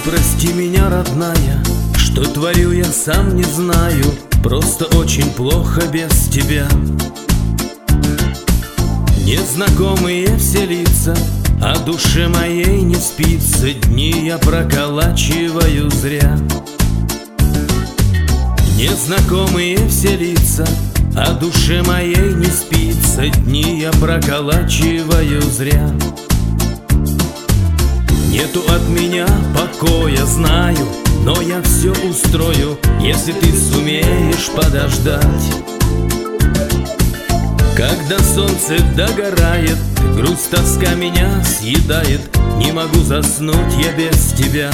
прости меня, родная, что творю я сам не знаю, просто очень плохо без тебя. Незнакомые все лица, а душе моей не спится, дни я проколачиваю зря. Незнакомые все лица, а душе моей не спится, дни я проколачиваю зря. Нету от меня покоя, знаю, но я все устрою, если ты сумеешь подождать. Когда солнце догорает, грусть, тоска меня съедает, не могу заснуть я без тебя.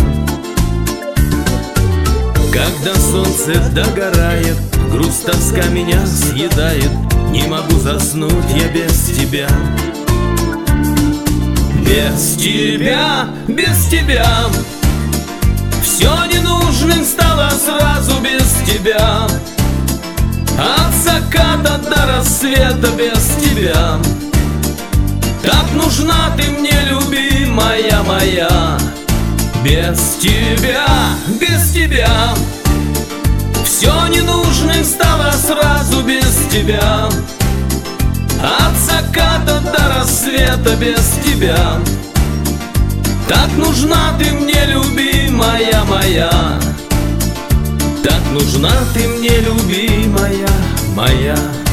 Когда солнце догорает, грусть, тоска меня съедает, не могу заснуть я без тебя. Без тебя, без тебя все ненужным стало сразу без тебя. От заката до рассвета без тебя. Так нужна ты мне, любимая моя. Без тебя, без тебя все ненужным стало сразу без тебя. От заката до рассвета без тебя. Так нужна ты мне, любимая моя. Так нужна ты мне, любимая моя.